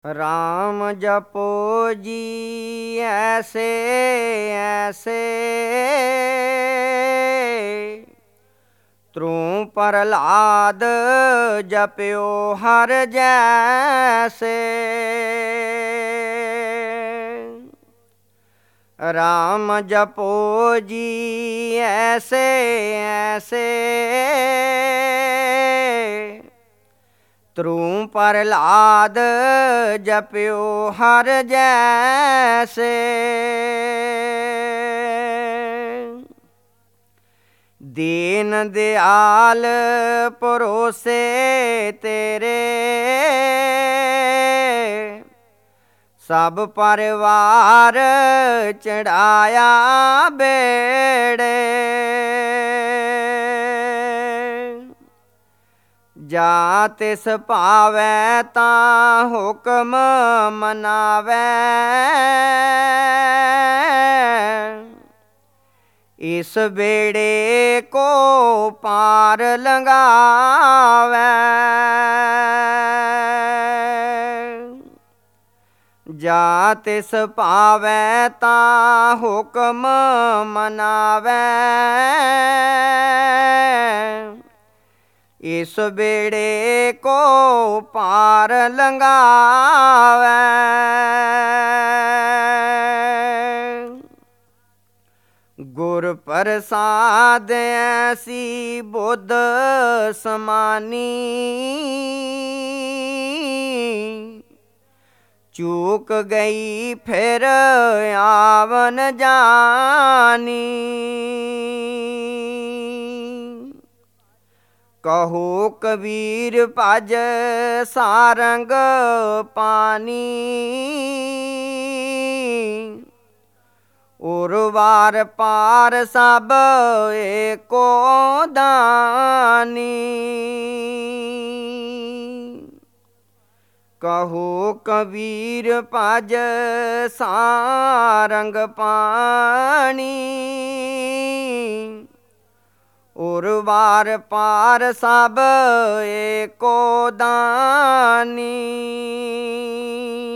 राम जपो जी ऐसे ऐसे, त्रों प्रहलाद जप्यो हर जैसे। राम जपो जी ऐसे ऐसे, त्रों प्रहलाद जप्यो हर जैसे। दीन दयाल परोसे तेरे, सब परिवार चढ़ाया बेड़े। जा तिस पावै तां हुक्म मनावै, इस बेड़े को पार लंघावै। जा तिस पावै तां हुक्म मनावै, इस बेड़े को पार लंघावै। गुर प्रसाद ऐसी बुद्ध समानी, चूक गई फिर आवन जानी। कहो कबीर भज सारंग पानी, उर वार पार सब एको दानी। कहो कबीर भज सारंग पानी, उर वार पार सब एको दानी।